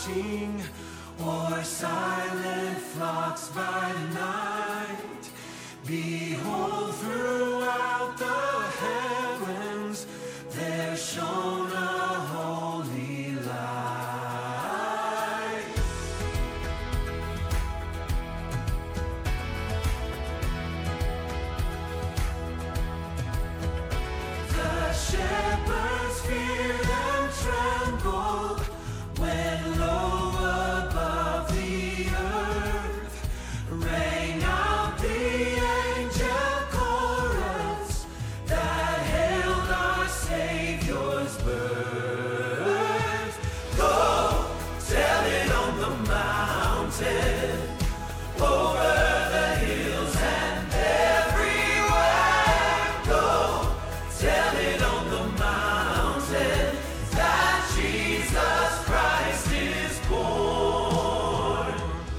watching, or silent flocks by night. Behold, throughout the heavens there shone a holy light. The shepherds feared and trembled when low above the earth rang out the angel chorus that hailed our Savior's birth. Go, tell it on the mountain, over the hills and everywhere. Go, tell it on the mountain that Jesus Christ is born.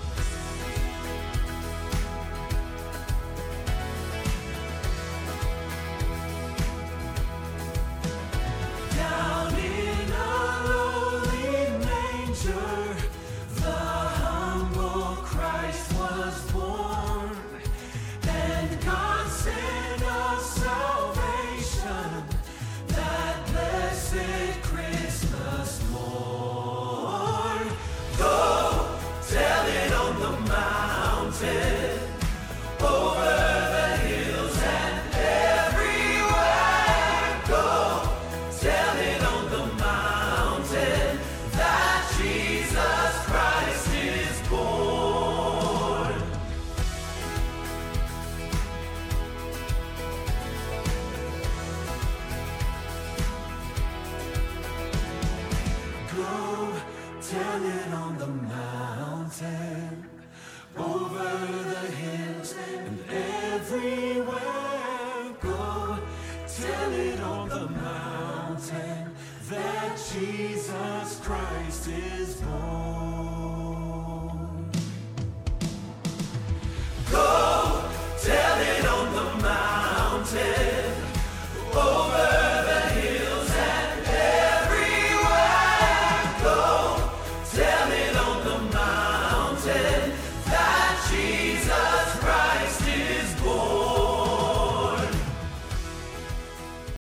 Down in a lowly manger, the humble Christ was born, and God sent us salvation that blessed Christmas morn. Go, tell it on the mountain, over the hills and everywhere. Go, tell it on the mountain that Jesus Christ is born. Go, tell it on the mountain, over the hills and everywhere. Go, tell it on the mountain that Jesus Christ is born.